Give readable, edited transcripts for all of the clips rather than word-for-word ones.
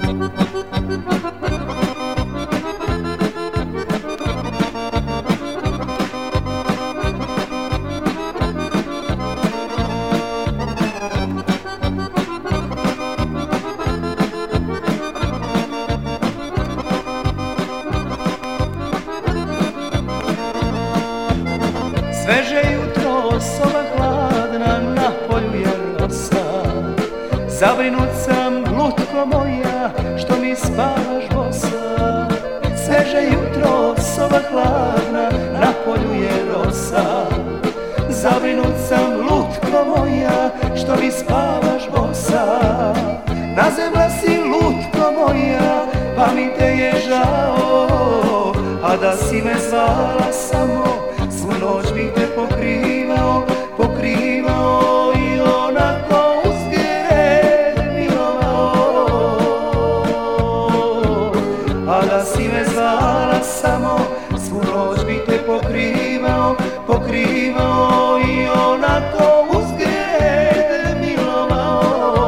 Sveže jutro, soba hladna, na polju je rosa. Zabrinut sam, lutko moja, što mi spavaš bosa. Sveže jutro, soba hladna, na polju je rosa. Zabrinut sam, lutko moja, što mi spavaš bosa. Nazemla si, lutko moja, pa mi te je žao. A da si me zvala samo, svu noć bih te pokrivao, pokrivao i onako uzgred milovao. A da si me zvala samo, svu noć bih te pokrivao, pokrivao i onako uzgred milovao.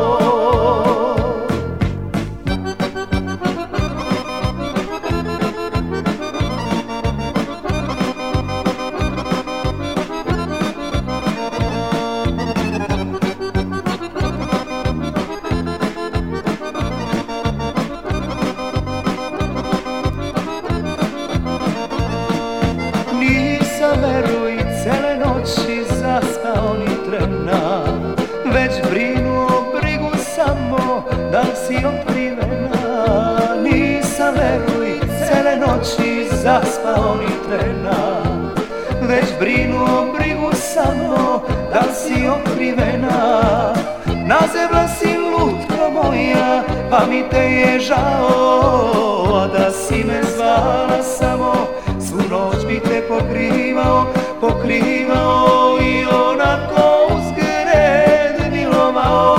Veruj, cele noći zaspao ni trena, već brinuo brigu samo, da li si otkrivena. Nisam, veruj, cele noći zaspao ni trena, već brinuo brigu samo, da li si otkrivena. Nazemla si, lutko moja, pa mi te je žao. A da si me zvala samo, svu noć bi te pokrivao, pokrivao i onako uzgred milovao.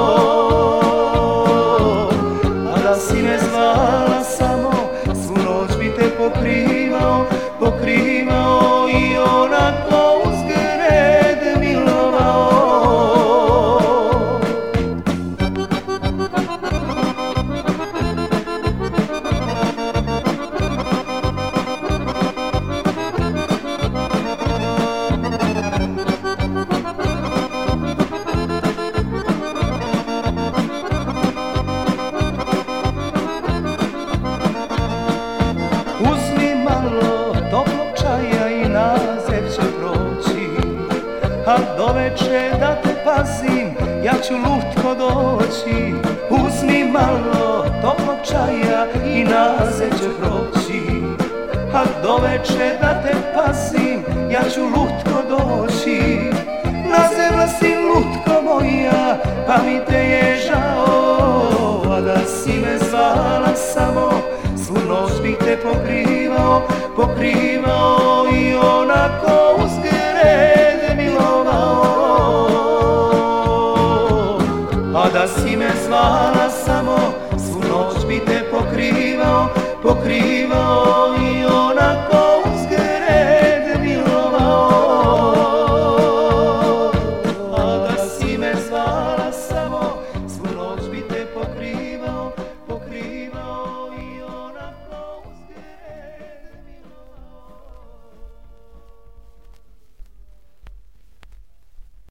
A da si me zvala samo, svu noć bi te pokrivao, pokrivao i onako uzgred milovao. Uzmi malo toplog čaja i nazev će proći, a doveče da te pazim, ja ću lutko doći. Uzmi malo toplog čaja i nazev će proći, a doveče da te pazim, ja ću lutko doći. Nazemla si, lutko moja, pa mi te je žao. A da si me zvala samo, svu noć bih te pokrivao, pokrivao i onako uzgred milovao. A da si me zvala samo, svu noć bih te pokrivao, pokrivao